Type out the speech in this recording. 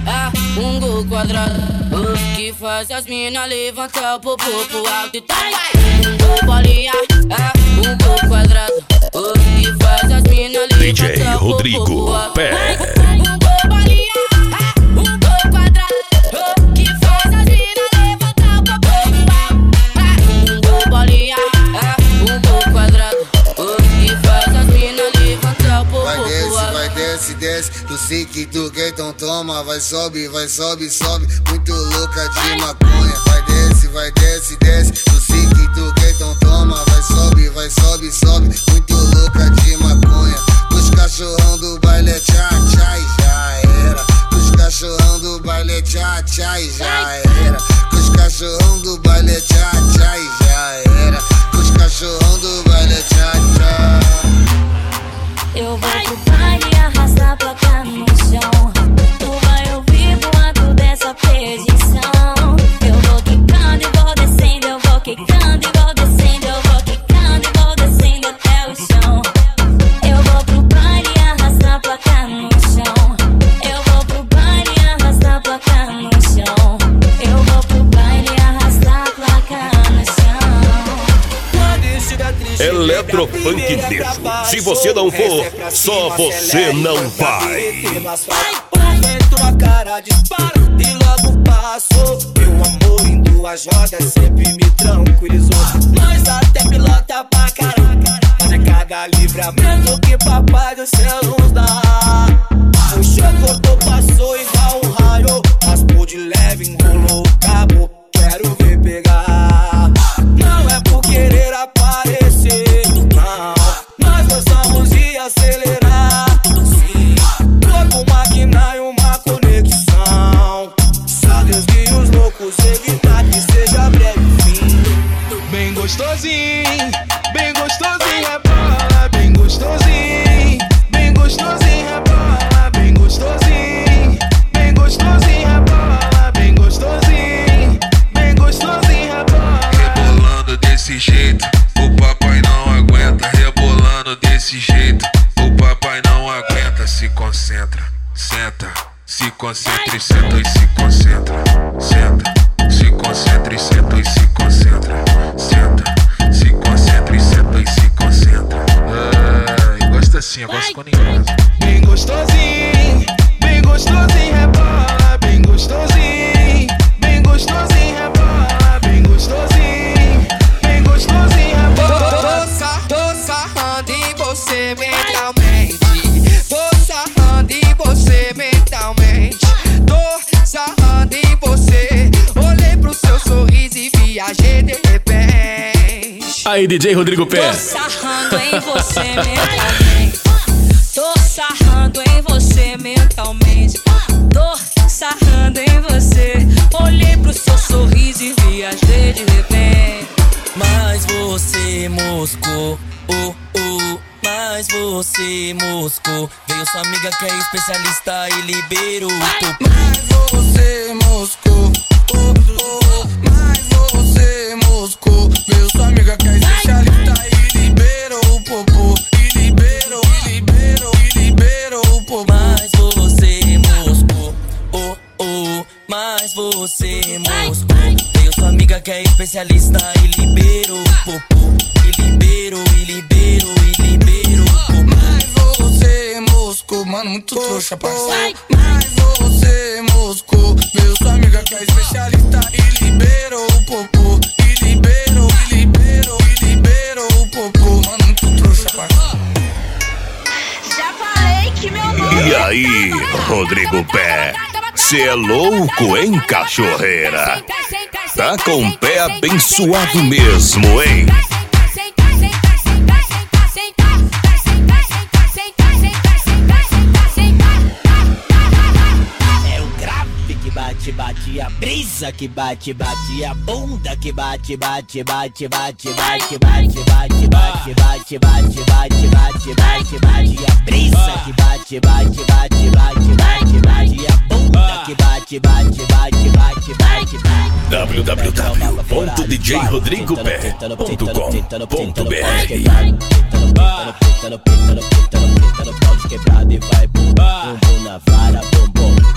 um gol quadrado, que faz as mina levantar o popô pro alto e vai. Um gol bolinha, um gol quadrado, que faz as mina levantar DJ o popô Rodrigo pro alto. Pé. Um gol bolinha, um gol quadrado, que faz as mina levantar o popô pro alto. Um gol bolinha, um gol quadrado, que faz as mina levantar o popô pro alto. Vai desce, desce, tu sei que tu quer, então toma. Vai sobe, sobe, muito louca de maconha. Vai desce, desce, tu sei que tu quer, então toma. Vai sobe, sobe, muito louca de maconha. Os cachorrão do baile é tchá, tchá e já era. Os cachorrão do baile é tchá, tchá e já era. Os cachorrão do baile é tchá, tchá e já era. Os cachorrão do baile é tchá, tchá. Eu vou pro baile arrastar a placa no chão. Tu vai ouvir voando dessa perdição. Eu vou quicando e vou descendo, eu vou quicando e vou descendo, eu vou quicando e vou descendo até o chão. Eu vou pro baile arrastar a placa no chão. Eu vou pro baile arrastar a placa no chão. Eu vou pro baile arrastar a placa no chão. Eletrofunk Disco. Se você não for, só você não vai. Vai, vento a cara dispara e logo passou. Meu amor em duas rodas sempre me tranquilizou. Nós até pilota pra caraca, mas é cada livramento que papai do céu nos dá. Puxou, cortou, passou igual um raio. Raspou de leve, enrolou o cabo. Quero ver pegar. Não é por querer aparecer, não. Nós gostamos de acelerar. Sim, louco, máquina e uma conexão. Só Deus guia os loucos, evitar que seja breve o fim. Bem gostosinho, rebola. Bem gostosinho, rebola. Bem gostosinho, rebola. Bem gostosinho, rebola. Rebolando desse jeito, o papai não aguenta. Rebolando desse jeito, o papai não aguenta. Se concentra, senta, se concentra e senta e se concentra. Senta, se concentra e senta e se concentra. Senta, se concentra e senta e se concentra. Gosta assim, eu gosto com ninguém. Bem gostosinho, rebola. Bem gostosinho, rebola. Bem gostosinho, rebola. Tô sarrando em você mentalmente. Tô sarrando em você mentalmente. Tô sarrando em você. Olhei pro seu sorriso e viajei de repente. Aí, DJ Rodrigo Pé. Tô sarrando em você mentalmente. Tô sarrando em você mentalmente. Tô sarrando em você. Olhei pro seu sorriso e viajei de repente. Mas você moscou, mas você moscou. Veio sua amiga que é especialista e liberou o topo. Mas você moscou, mas você moscou. Veio sua amiga que é especialista e liberou o popô. E liberou o popô. Mas você moscou, mas você moscou. Veio sua amiga que é especialista e liberou o popô. E liberou o popô. Mas você moscou, mano, muito trouxa, parceiro. Mas você moscou. Veio sua amiga que é especialista e liberou o popô. E liberou o popô. Mano, muito trouxa, parceiro. Já falei que meu nome E aí, Rodrigo Pé? Cê é louco, hein, cachorreira? Tá com o pé abençoado mesmo, hein? É o grave que bate, a brisa que bate, a bunda que bate, a brisa que bate, a bunda que bate. www.djrodrigopé.com.br Quebrado e vai bum, bum na vara, bum, bum.